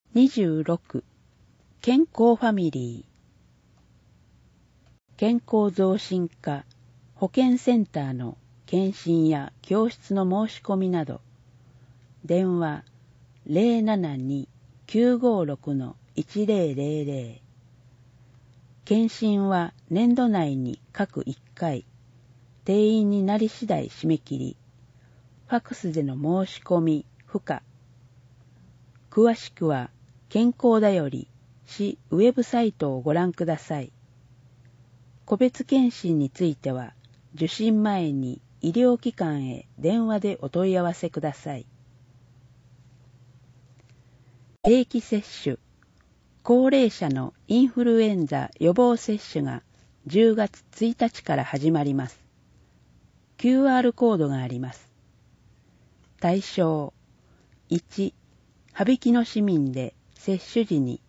26. 健康ファミリー。健康増進課保健センターの検診や教室の申し込みなど、電話 072-956-1000。検診は年度内に各1回、定員になり次第締め切り、ファクスでの申し込み不可。詳しくは健康だより市ウェブサイトをご覧ください。個別検診については、受診前に医療機関へ電話でお問い合わせください。定期接種、高齢者のインフルエンザ予防接種が10月1日から始まります。QR コードがあります。対象、1、羽曳野市民で接種時に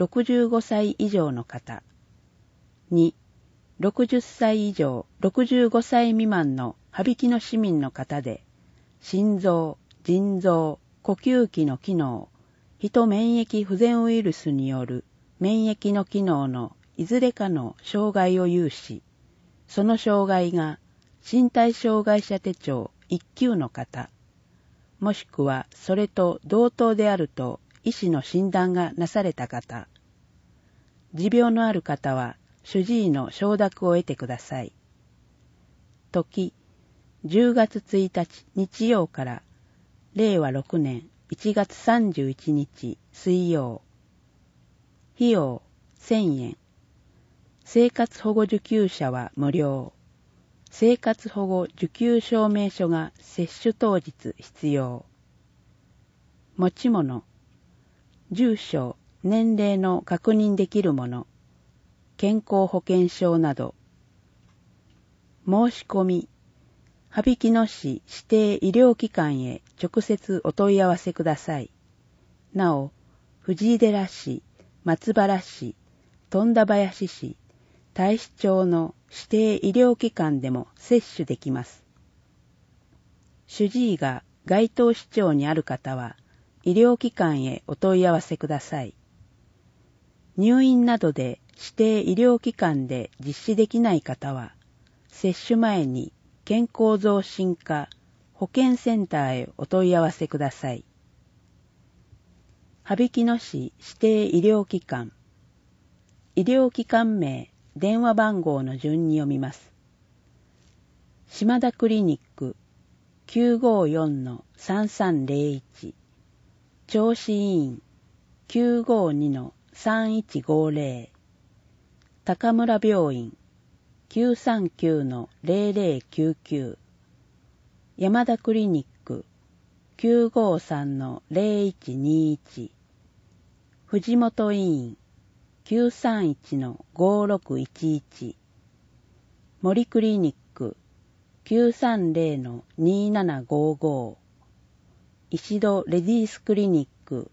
65歳以上の方。2、60歳以上65歳未満の羽曳野市民の方で、心臓、腎臓、呼吸器の機能、ヒト免疫不全ウイルスによる免疫の機能のいずれかの障害を有し、その障害が身体障害者手帳1級の方、もしくはそれと同等であると医師の診断がなされた方、持病のある方は主治医の承諾を得てください。時、10月1日日曜から令和6年1月31日水曜。費用1000円。生活保護受給者は無料。生活保護受給証明書が接種当日必要。持ち物、住所、年齢の確認できるもの、健康保険証など。申し込み、羽曳野市指定医療機関へ直接お問い合わせください。なお、藤井寺市、松原市、富田林市、太子町の指定医療機関でも接種できます。主治医が該当市町にある方は、医療機関へお問い合わせください。入院などで指定医療機関で実施できない方は、接種前に健康増進課保健センターへお問い合わせください。羽曳野市指定医療機関。医療機関名、電話番号の順に読みます。島田クリニック 954-3301。銚子医院 952-3150。高村病院 939-0099。山田クリニック 953-0121。藤本医院 931-5611。森クリニック 930-2755。石戸レディースクリニック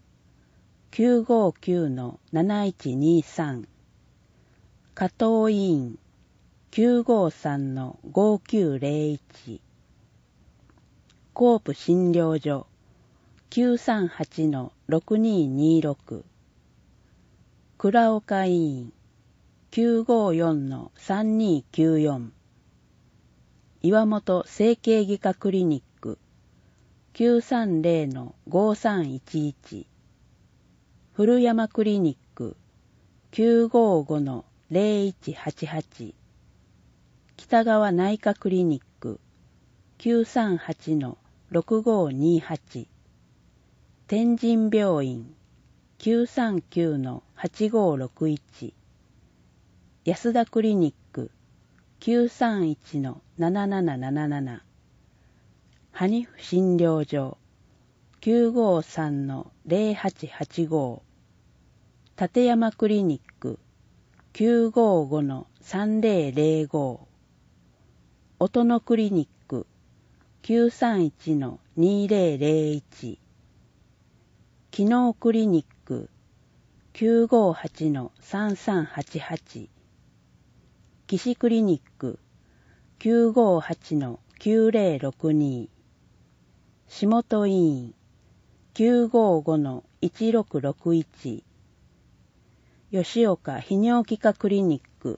959-7123。加藤医院 953-5901。コープ診療所 938-6226。倉岡医院 954-3294。岩本整形外科クリニック 930-5311。古山クリニック 955-0188。北川内科クリニック 938-6528。天神病院 939-8561。安田クリニック 931-7777。羽生診療所 953-0885。立山クリニック 955-3005。音野クリニック 931-2001。機能クリニック 958-3388。岸クリニック 958-9062。下戸医院 955-4188 1661、吉岡泌尿器科クリニック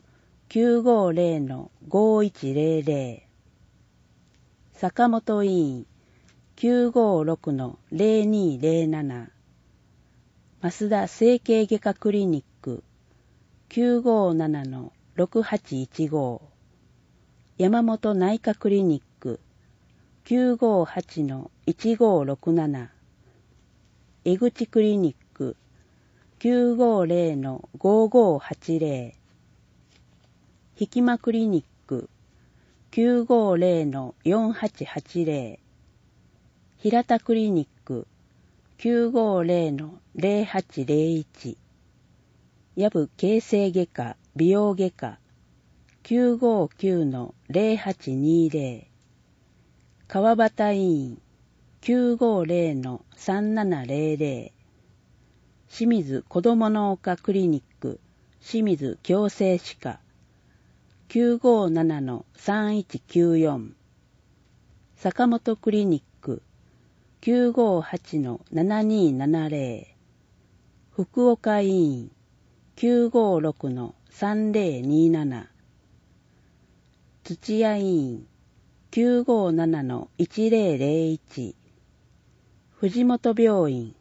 950-5100、坂本医院 956-0207、増田整形外科クリニック 957-6815、山本内科クリニック 958-1567、江口クリニック 950-5580、ひまクリニック 950-4880、平田クリニック 950-0801、藪形成外科美容外科 959-0820、川端医院 950-3700、清水子ども脳科クリニック清水矯正歯科 957-3194、坂本クリニック 958-7270、福岡医院 956-3027、土屋医院 957-1001、藤本病院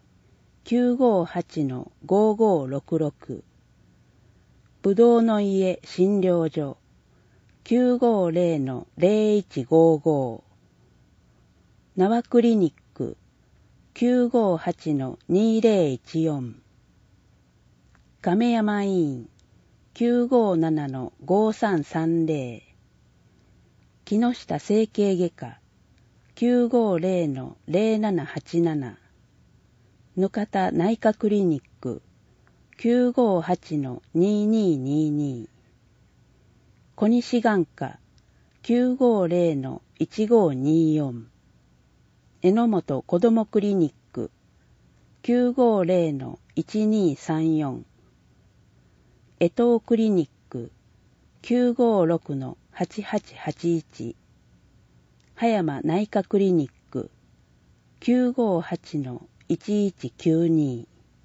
958-5566、ぶどうの家診療所 950-0155、縄クリニック 958-2014、亀山医院 957-5330、木下整形外科 950-0787、ぬかた内科クリニック 958-2222、小西眼科 950-1524、榎本子どもクリニック 950-1234、江東クリニック 956-8881、葉山内科クリニック 958-1192、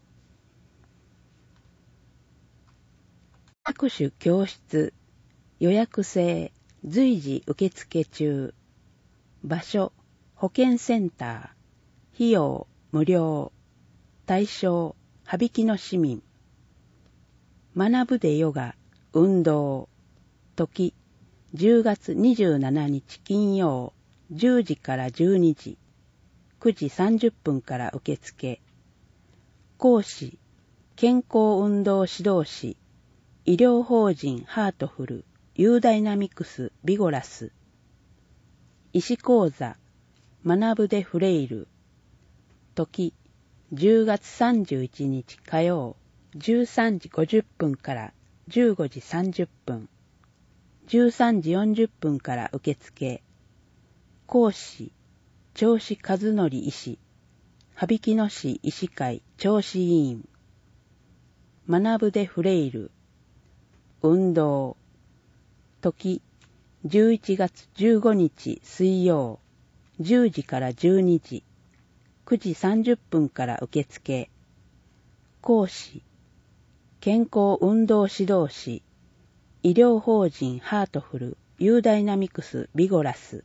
各種教室予約制随時受付中、場所保健センター、費用無料、対象羽曳野市民、学ぶでヨガ運動、時10月27日金曜10時から12時、9時30分から受付。講師健康運動指導士、医療法人ハートフルユーダイナミクスビゴラス、医師講座学ぶでフレイル、時10月31日火曜13時50分から15時30分、13時40分から受付。講師銚子和則医師、羽曳野市医師会銚子委員、学ぶでフレイル、運動、時11月15日水曜10時から12時、9時30分から受付。講師健康運動指導士、医療法人ハートフルユーダイナミクスビゴラス、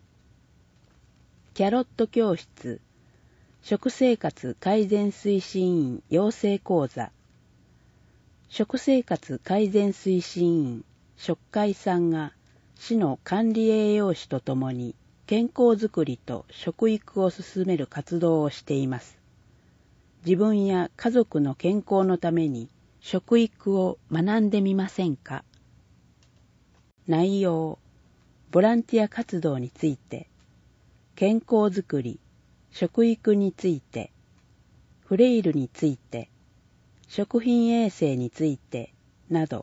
キャロット教室食生活改善推進員養成講座、食生活改善推進員食会さんが市の管理栄養士とともに健康づくりと食育を進める活動をしています。自分や家族の健康のために食育を学んでみませんか？内容、ボランティア活動について、健康づくり、食育について、フレイルについて、食品衛生についてなど。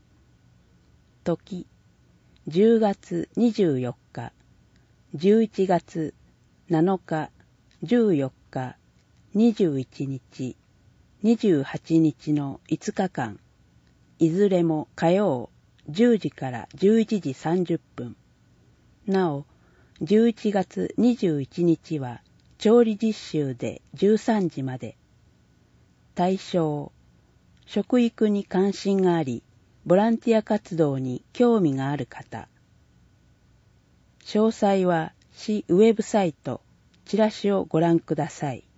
時、10月24日、11月7日、14日、21日、28日の5日間、いずれも火曜10時から11時30分。なお、11月21日は調理実習で13時まで対象、食育に関心があり、ボランティア活動に興味がある方。詳細は市ウェブサイト、チラシをご覧ください。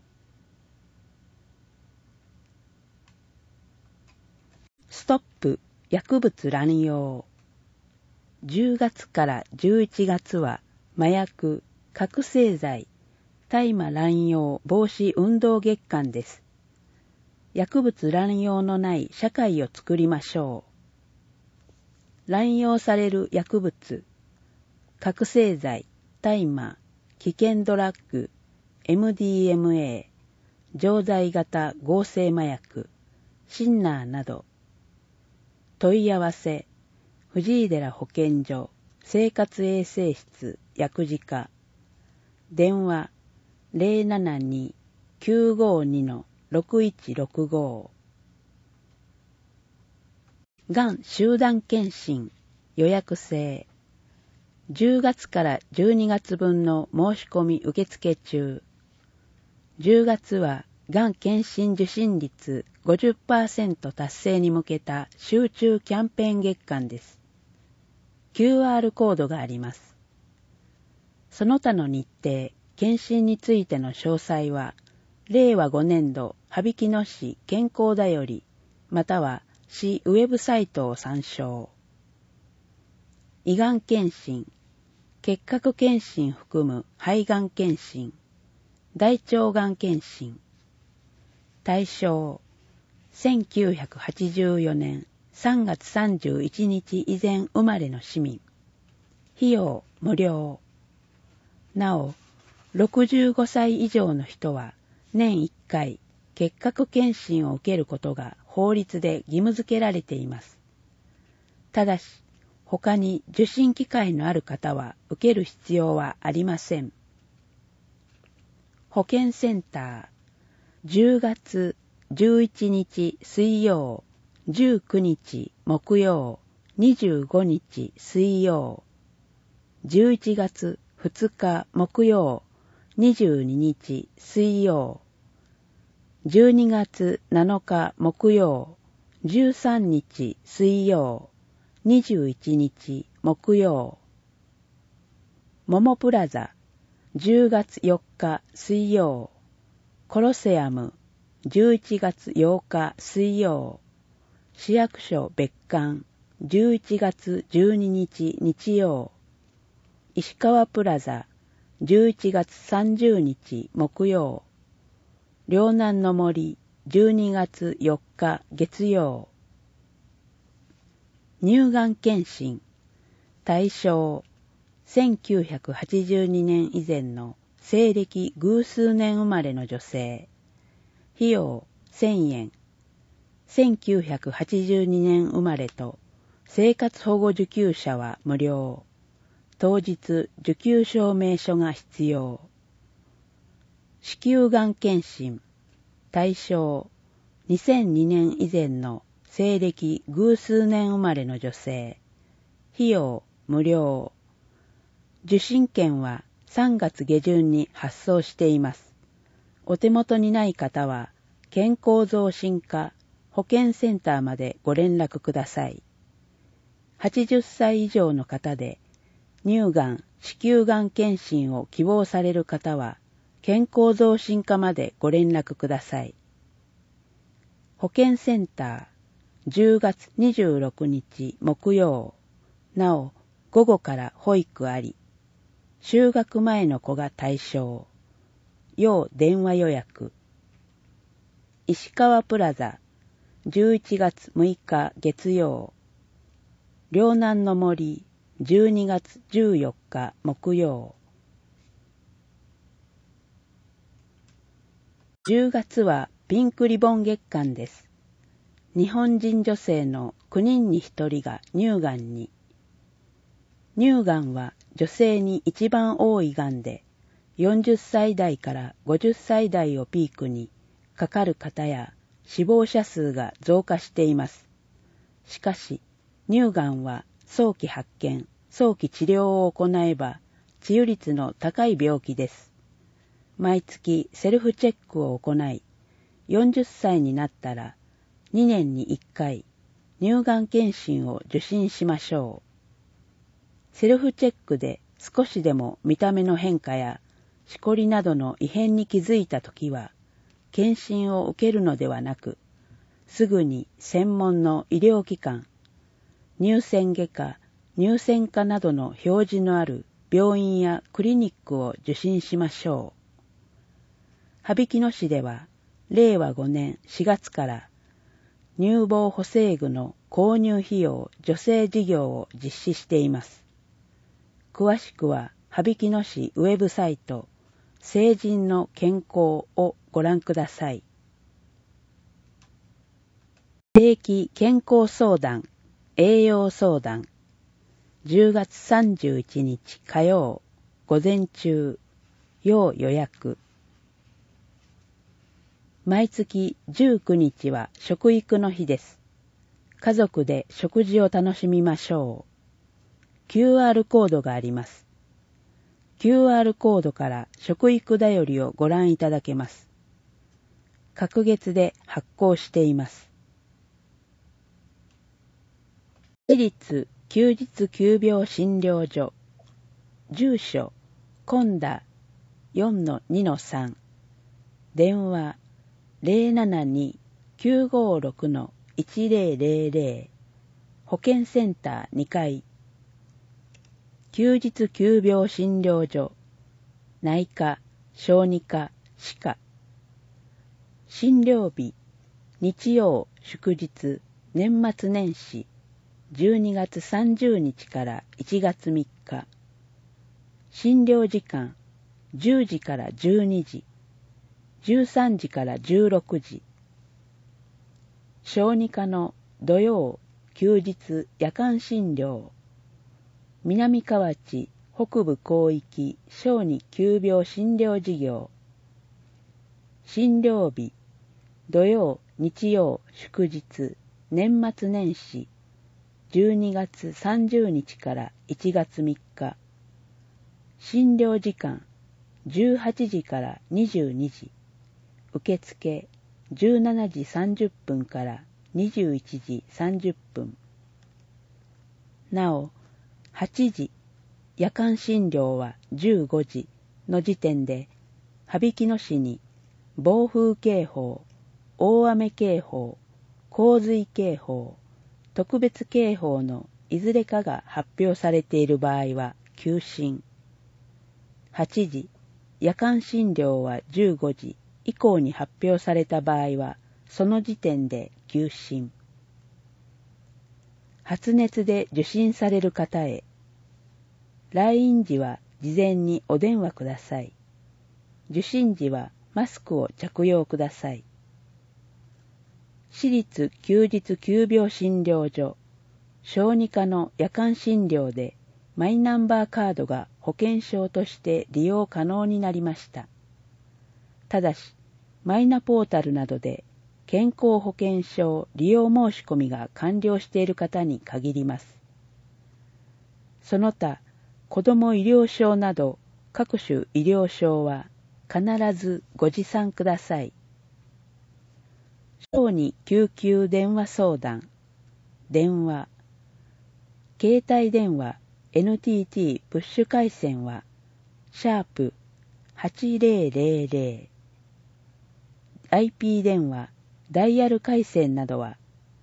ストップ薬物乱用。10月から11月は麻薬、覚醒剤、大麻乱用防止運動月間です。薬物乱用のない社会を作りましょう。乱用される薬物、覚醒剤、大麻、危険ドラッグ、MDMA、錠剤型合成麻薬、シンナーなど。問い合わせ、藤井寺保健所、生活衛生室、薬事課。電話、072-952-6165。がん集団検診、予約制。10月から12月分の申し込み受付中。10月はがん検診受診率 50% 達成に向けた集中キャンペーン月間です。QR コードがあります。その他の日程、検診についての詳細は、令和5年度羽曳野市健康だより、または市ウェブサイトを参照。胃がん検診、結核検診含む肺がん検診、大腸がん検診。対象、1984年3月31日以前生まれの市民。費用無料。なお、65歳以上の人は年1回結核検診を受けることが法律で義務付けられています。ただし、他に受診機会のある方は受ける必要はありません。保健センター、10月11日水曜、19日木曜、25日水曜、11月2日木曜、22日水曜、12月7日木曜、13日水曜、21日木曜。モモプラザ、10月4日水曜、コロセアム、11月8日水曜、市役所別館、11月12日日曜、石川プラザ、11月30日木曜、両南の森、12月4日月曜。乳がん検診、対象、1982年以前の西暦偶数年生まれの女性。費用1000円。1982年生まれと生活保護受給者は無料。当日受給証明書が必要。子宮がん検診、対象、2002年以前の西暦偶数年生まれの女性。費用無料。受診券は3月下旬に発送しています。お手元にない方は健康増進課保健センターまでご連絡ください。80歳以上の方で乳がん、子宮がん検診を希望される方は健康増進課までご連絡ください。保健センター10月26日木曜。なお、午後から保育あり。就学前の子が対象。要電話予約。石川プラザ11月6日月曜。両南の森12月14日木曜。10月はピンクリボン月間です。日本人女性の9人に1人が乳がんに。乳がんは女性に一番多いがんで、40歳代から50歳代をピークにかかる方や死亡者数が増加しています。しかし、乳がんは早期発見、早期治療を行えば治癒率の高い病気です。毎月セルフチェックを行い、 40歳になったら2年に1回乳がん検診を受診しましょう。セルフチェックで少しでも見た目の変化やしこりなどの異変に気づいたときは、検診を受けるのではなく、すぐに専門の医療機関、乳腺外科、乳腺科などの表示のある病院やクリニックを受診しましょう。羽曳野市では、令和5年4月から乳房補正具の購入費用助成事業を実施しています。詳しくは羽曳野市ウェブサイト成人の健康をご覧ください。定期健康相談、栄養相談、10月31日火曜午前中、要予約。毎月19日は食育の日です。家族で食事を楽しみましょう。QR コードがあります。QR コードから食育だよりをご覧いただけます。隔月で発行しています。私立休日急病診療所、住所、今田 4-2-3、電話072-956-1000、保健センター2階、休日急病診療所、内科、小児科、歯科、診療日、日曜、祝日、年末年始、12月30日から1月3日、診療時間、10時から12時、13時から16時、小児科の土曜、休日、夜間診療、南河内北部広域小児急病診療事業、診療日、土曜、日曜、祝日、年末年始、12月30日から1月3日、診療時間、18時から22時、受付17時30分から21時30分。なお、8時、夜間診療は15時の時点で、羽曳野市に暴風警報、大雨警報、洪水警報、特別警報のいずれかが発表されている場合は休診。8時、夜間診療は15時以降に発表された場合は、その時点で休診。発熱で受診される方へ、来院時は事前にお電話ください。受診時はマスクを着用ください。私立休日急病診療所、小児科の夜間診療でマイナンバーカードが保険証として利用可能になりました。ただし、マイナポータルなどで健康保険証利用申し込みが完了している方に限ります。その他、子ども医療証など各種医療証は必ずご持参ください。小児救急電話相談、電話、携帯電話 NTT プッシュ回線は#8000、IP 電話ダイヤル回線などは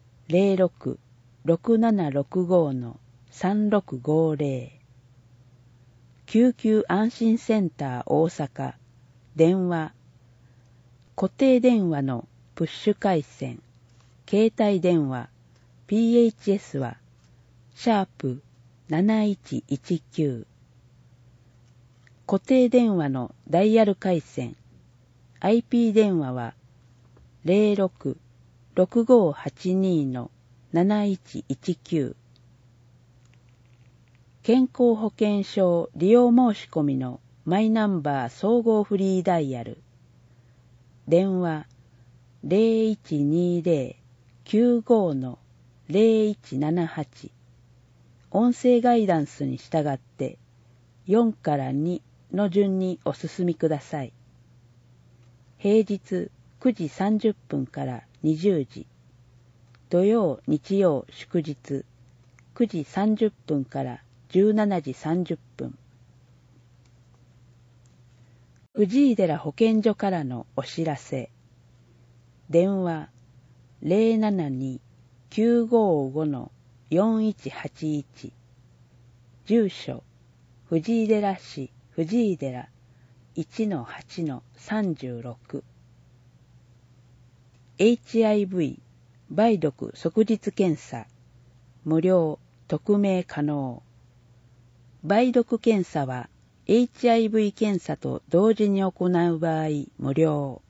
06-6765-3650、救急安心センター大阪、電話、固定電話のプッシュ回線、携帯電話、PHS は、#7119、固定電話のダイヤル回線、IP 電話は、06-6582-7119、健康保険証利用申し込みのマイナンバー総合フリーダイヤル、電話、0120-95-0178、音声ガイダンスに従って4から2の順にお進みください。平日 9時30分から20時。土曜、日曜、祝日9時30分から17時30分。藤井寺保健所からのお知らせ。電話 072-955-4181。住所藤井寺市藤井寺 1-8-36。HIV 梅毒即日検査無料匿名可能。梅毒検査は HIV 検査と同時に行う場合無料。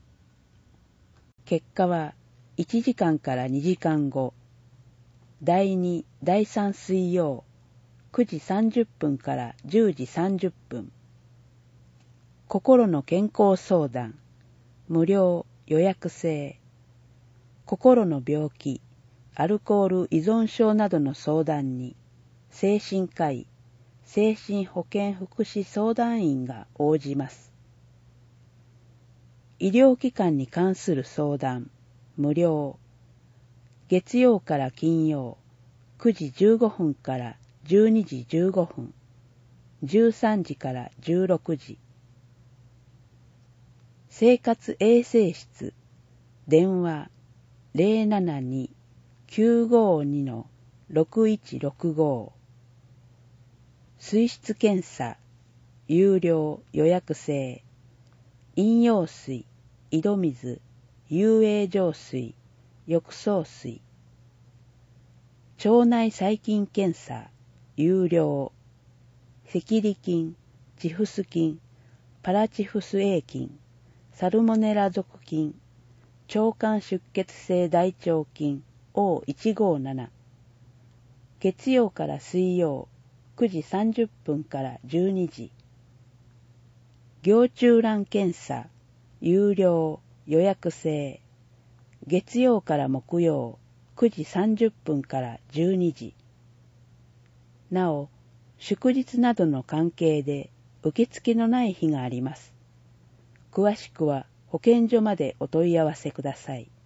結果は1時間から2時間後。第2、第3水曜9時30分から10時30分。心の健康相談無料予約制。心の病気、アルコール依存症などの相談に精神科医、精神保健福祉相談員が応じます。医療機関に関する相談無料。月曜から金曜9時15分から12時15分、13時から16時。生活衛生室電話 072-952-6165。水質検査有料予約制。飲用水、井戸水、遊泳浄水、浴槽水。腸内細菌検査有料。赤痢菌、チフス菌、パラチフス A 菌、サルモネラ属菌、腸管出血性大腸菌 O157。月曜から水曜9時30分から12時。蟯虫卵検査有料予約制。月曜から木曜9時30分から12時。なお、祝日などの関係で受付のない日があります。詳しくは保健所までお問い合わせください。